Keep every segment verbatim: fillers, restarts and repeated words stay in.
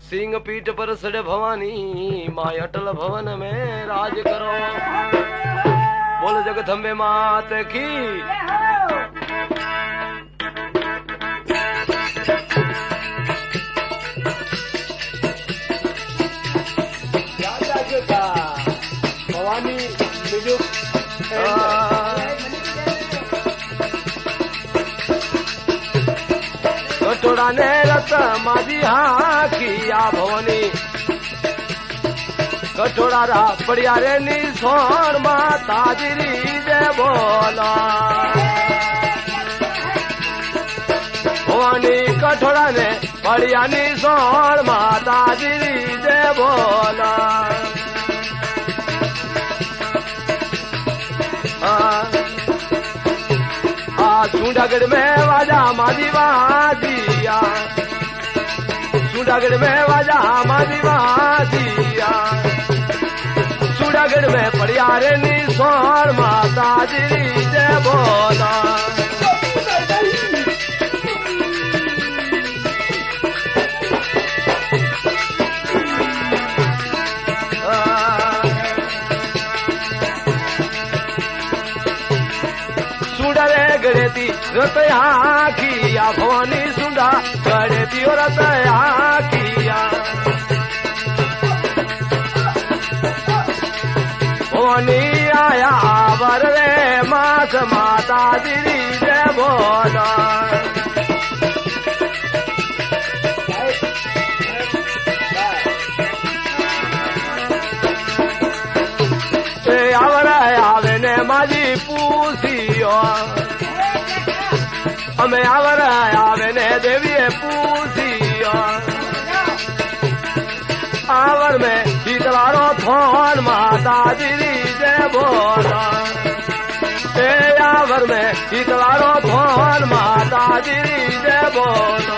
सिंह पीठ पर सड़े भवानी माँ अटल भवन में राज करो। बोल जगदम्बे मात की। भवानी मिजुक कटोरा ने रत माजी हाँ किया भवानी कटोरा रा बढ़िया रे नी सोर माता जी जय बोला। भवानी कटोरा ने बढ़िया नी सोर माता जी जय बोला। जूनागढ़ में वाजा माजी वाजिया जूनागढ़ में वाजा माजी वाजिया जूनागढ़ में पड़िया रे निसोर माता जी जय बोला। गड़ेती रतया किया भवानी सुंडा गड़ेती और रतया किया। भवानी आया वर रे मास माता जी जय बोला। आवर आवे ने माजी पूछियो हमें आवर आवे ने देवी पूछियो आवर में शीतलारो फोन माता जी जय बोला। ते आवर में शीतलारो फोन माता जी जय बोला।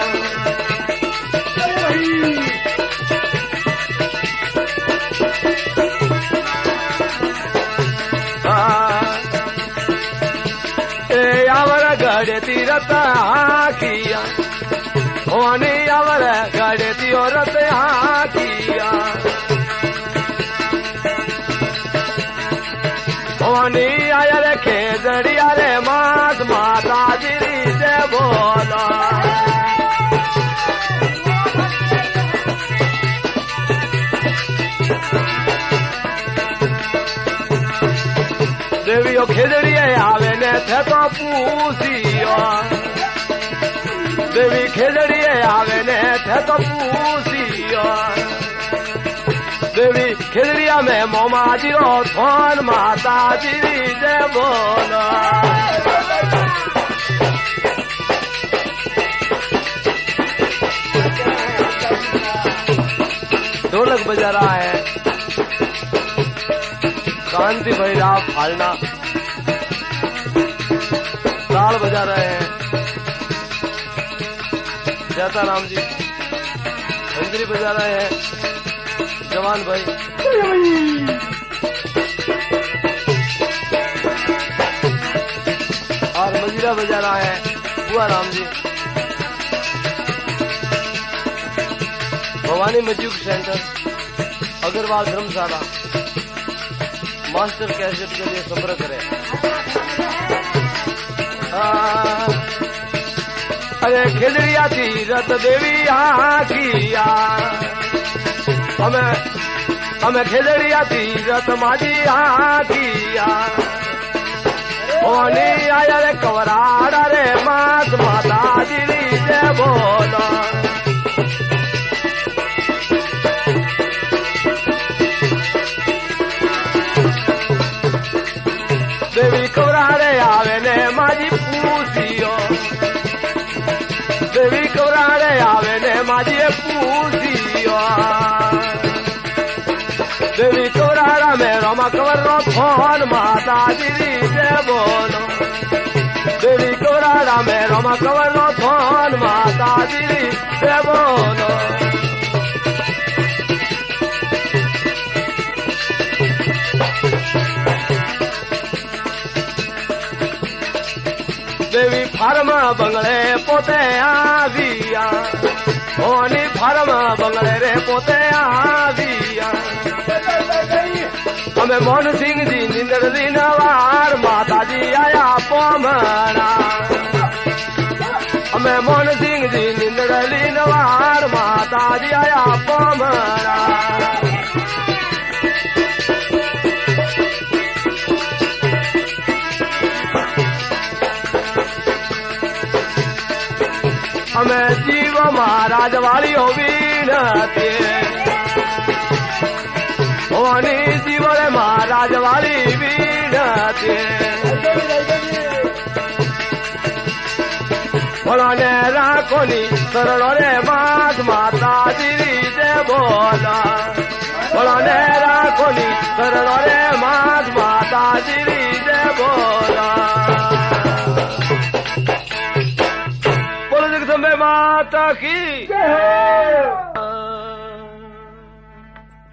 गड़े तीरथ किया भवानी अवर गड़े तीरथ किया। भवानी आया रे खेजड़िया रे मात माता जी जय बोला। देवियो खेजड़िया आवे ने थे तो पूछियो देवी खेजड़िया आवे ने थे तो पूछियो देवी खेजड़िया में मोमा जी रो थोन माता जी जय बोला। ढोलक बजा रहा है कांति भैरव फालना ताल बजा रहे हैं जयता राम जी खंजरी बजा रहे हैं जवान भाई और मजीरा बजा रहा है Bua Ram ji. Bhavani music centre Agarwal Dharamshala master cassette के लिए संपर्क करें। अरे खिलरिया थी रत देवी यहाँ किया हमें हमें खिलरिया थी रत माजी यहाँ किया। भवानी आया रे कवराड़ा रे मात माता जी जय बोला। देवी कवराड़े आवे ने माजी पूछियो देवी कवराड़े आवे ने माजी पूछियो देवी कवराड़ा में रमा कवर रो फोन माता जी जय बोलो। देवी कवराड़ा में रमा कवर रो फोन माता जी जय बोलो। देवी फार्म बंगले पोते आविया ભવાની ફાર્મ બંગલે રે પોતે આવ્યા અમે મોહનસિંહજી નિંદરજી નવાર માતાજી આયા પોમણા અમે મોહનસિંહજી નિંદરજી નવાર માતાજી આયા પોમણા અમે જીવ મહારાજ વાળી હોવી નથી ભવાની જીવને મહારાજ વાળી વીણતી ભોળાને રાખોની સરળ રે માત માતાજી રીતે બોલા ભોળાને રાખોની સરળ રે માત માતાજી રીતે બોલા બોલો જગદંબે માતા કી